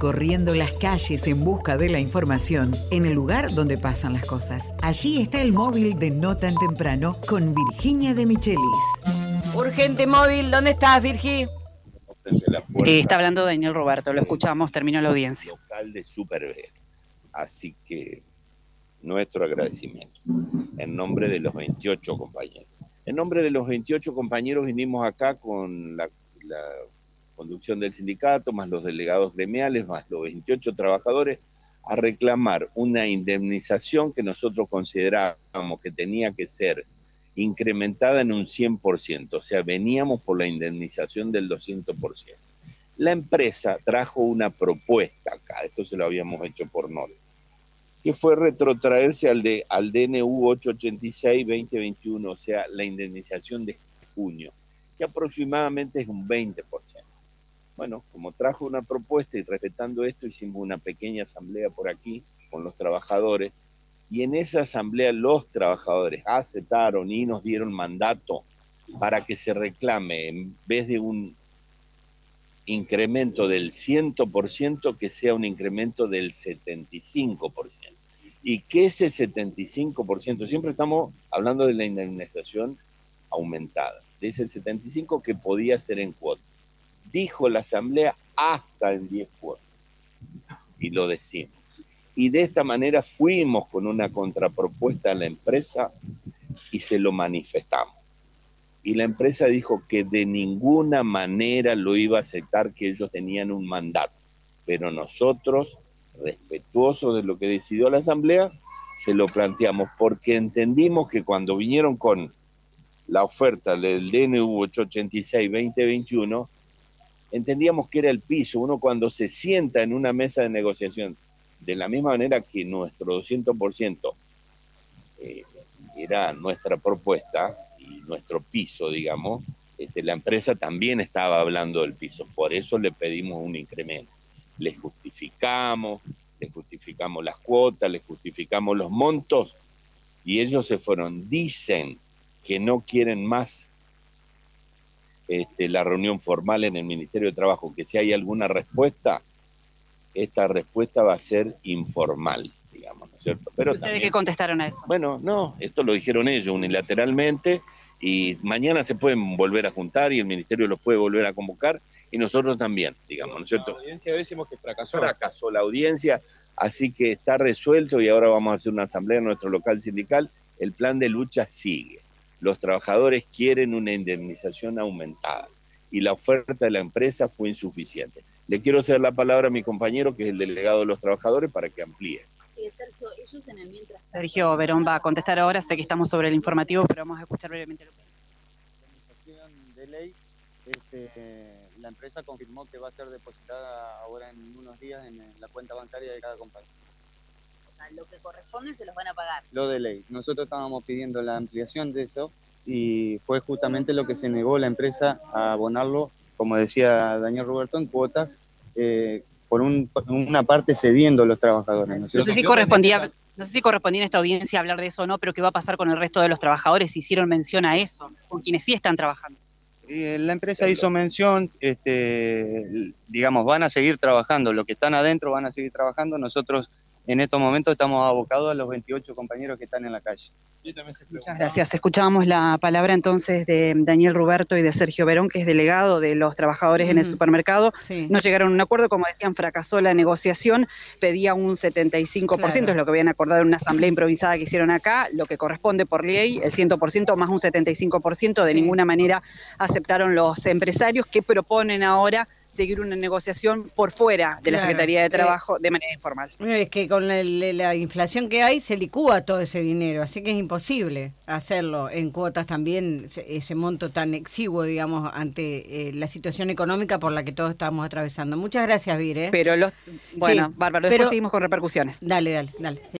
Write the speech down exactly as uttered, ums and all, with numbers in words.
recorriendo las calles en busca de la información en el lugar donde pasan las cosas. Allí está el móvil de No Tan Temprano con Virginia de Michelis. Urgente móvil, ¿dónde estás, Virgi? Eh, está hablando Daniel Roberto, lo escuchamos, terminó la audiencia. Local de Super B. Así que nuestro agradecimiento en nombre de los veintiocho compañeros. En nombre de los veintiocho compañeros vinimos acá con la, la conducción del sindicato, más los delegados gremiales, más los veintiocho trabajadores, a reclamar una indemnización que nosotros considerábamos que tenía que ser incrementada en un cien por ciento, o sea, veníamos por la indemnización del doscientos por ciento. La empresa trajo una propuesta acá, esto se lo habíamos hecho por norma, que fue retrotraerse al, de, al D N U ochocientos ochenta y seis guión veinte veintiuno, o sea, la indemnización de junio, que aproximadamente es un veinte por ciento. Bueno, como trajo una propuesta y respetando esto, hicimos una pequeña asamblea por aquí con los trabajadores, y en esa asamblea los trabajadores aceptaron y nos dieron mandato para que se reclame, en vez de un incremento del cien por ciento, que sea un incremento del setenta y cinco por ciento. Y que ese setenta y cinco por ciento, siempre estamos hablando de la indemnización aumentada, de ese setenta y cinco por ciento que podía ser en cuotas. Dijo la asamblea hasta en diez cuotas. Y lo decimos. Y de esta manera fuimos con una contrapropuesta a la empresa y se lo manifestamos. Y la empresa dijo que de ninguna manera lo iba a aceptar, que ellos tenían un mandato. Pero nosotros, respetuosos de lo que decidió la asamblea, se lo planteamos porque entendimos que cuando vinieron con la oferta del D N U ochocientos ochenta y seis guión veinte veintiuno, entendíamos que era el piso. Uno cuando se sienta en una mesa de negociación, de la misma manera que nuestro doscientos por ciento eh, era nuestra propuesta y nuestro piso, digamos, este, la empresa también estaba hablando del piso, por eso le pedimos un incremento. Le justificamos, le justificamos las cuotas, le justificamos los montos, y ellos se fueron. Dicen que no quieren más este, la reunión formal en el Ministerio de Trabajo, que si hay alguna respuesta, esta respuesta va a ser informal, digamos, ¿no es cierto? Pero ¿Ustedes también, qué contestaron a eso? Bueno, no, esto lo dijeron ellos unilateralmente, y mañana se pueden volver a juntar y el Ministerio los puede volver a convocar, y nosotros también, digamos, ¿no es cierto? La audiencia decimos que fracasó. Fracasó la audiencia, así que está resuelto y ahora vamos a hacer una asamblea en nuestro local sindical. El plan de lucha sigue. Los trabajadores quieren una indemnización aumentada y la oferta de la empresa fue insuficiente. Le quiero hacer la palabra a mi compañero, que es el delegado de los trabajadores, para que amplíe. Sergio, ellos en el mientras... Sergio Verón va a contestar ahora, sé que estamos sobre el informativo, pero vamos a escuchar brevemente lo que... La indemnización de ley, este, la empresa confirmó que va a ser depositada ahora en unos días en la cuenta bancaria de cada compañía. O sea, lo que corresponde se los van a pagar. Lo de ley. Nosotros estábamos pidiendo la ampliación de eso y fue justamente lo que se negó la empresa a abonarlo, como decía Daniel Roberto, en cuotas, eh, por un, una parte cediendo a los trabajadores. ¿No, no sé si correspondía, no sé si correspondía en esta audiencia hablar de eso o no, pero ¿qué va a pasar con el resto de los trabajadores? Hicieron mención a eso, con quienes sí están trabajando. Y la empresa hizo mención, este, digamos, van a seguir trabajando, los que están adentro van a seguir trabajando. Nosotros en estos momentos estamos abocados a los veintiocho compañeros que están en la calle. Muchas gracias. Escuchábamos la palabra entonces de Daniel Roberto y de Sergio Verón, que es delegado de los trabajadores mm. en el supermercado. Sí. No llegaron a un acuerdo, como decían, fracasó la negociación, pedía un setenta y cinco por ciento, claro. Es lo que habían acordado en una asamblea improvisada que hicieron acá, lo que corresponde por ley, el cien por ciento más un setenta y cinco por ciento, de sí. ninguna manera aceptaron los empresarios, que proponen ahora seguir una negociación por fuera de claro, la Secretaría de Trabajo eh, de manera informal. Es que con la, la inflación que hay se licúa todo ese dinero, así que es imposible hacerlo en cuotas también, ese monto tan exiguo, digamos, ante eh, la situación económica por la que todos estamos atravesando. Muchas gracias, Vir. ¿eh? Pero los, bueno, sí, Bárbaro, después pero, seguimos con repercusiones. Dale, dale, dale.